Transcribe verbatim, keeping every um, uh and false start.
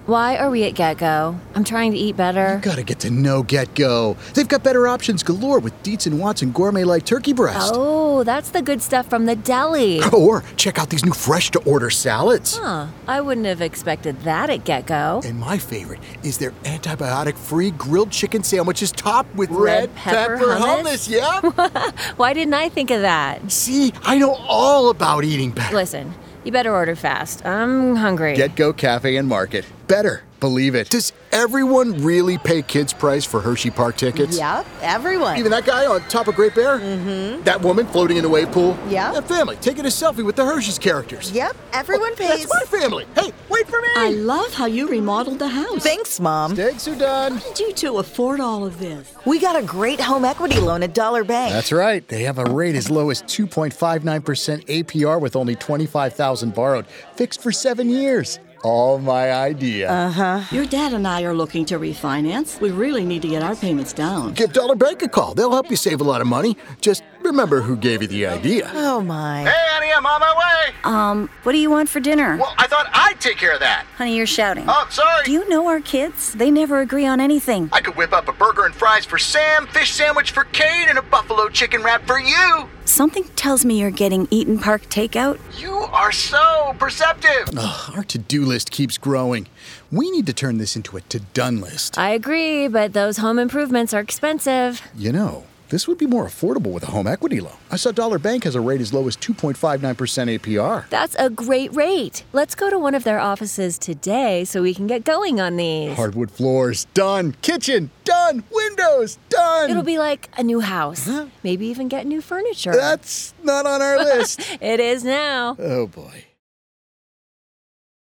Why are we at GetGo? I'm trying to eat better. Gotta get to know GetGo. They've got better options galore with Dietz and Watson Gourmet Light Turkey Breast. Oh, that's the good stuff from the deli. Or check out these new fresh-to-order salads. Huh, I wouldn't have expected that at GetGo. And my favorite is their antibiotic-free grilled chicken sandwiches topped with red, Red pepper hummus. hummus? Yeah? Why didn't I think of that? See, I know all about eating better. Listen, you better order fast. I'm hungry. GetGo Cafe and Market. Better. Believe it. Does everyone really pay kids' price for Hershey Park tickets? Yep, everyone. Even that guy on top of Great Bear? Mm-hmm. That woman floating in the wave pool? Yeah. That family taking a selfie with the Hershey's characters? Yep, everyone Oh, pays. That's my family. Hey, wait for me! I love how you remodeled the house. Thanks, Mom. Steaks are done. How did you two afford all of this? We got a great home equity loan at Dollar Bank. That's right. They have a rate as low as two point five nine percent A P R with only twenty-five thousand dollars borrowed, fixed for seven years. All my idea. Uh-huh. Your dad and I are looking to refinance. We really need to get our payments down. Give Dollar Bank a call. They'll help you save a lot of money. Just remember who gave you the idea. Oh, my. Hey, honey, I'm on my way. Um, what do you want for dinner? Well, I thought I'd take care of that. Honey, you're shouting. Oh, sorry. Do you know our kids? They never agree on anything. I could whip up a burger and fries for Sam, fish sandwich for Kate, and a buffalo chicken wrap for you. Something tells me you're getting Eaton Park takeout. You are so perceptive. Ugh, our to-do list keeps growing. We need to turn this into a to-done list. I agree, but those home improvements are expensive. You know, this would be more affordable with a home equity loan. I saw Dollar Bank has a rate as low as two point five nine percent A P R. That's a great rate. Let's go to one of their offices today so we can get going on these. Hardwood floors, done. Kitchen, done. Windows, done. It'll be like a new house. Huh? Maybe even get new furniture. That's not on our list. It is now. Oh, boy.